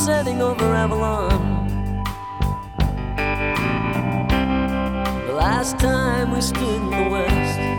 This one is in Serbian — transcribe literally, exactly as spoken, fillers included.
setting over Avalon. The last time we stood in the west,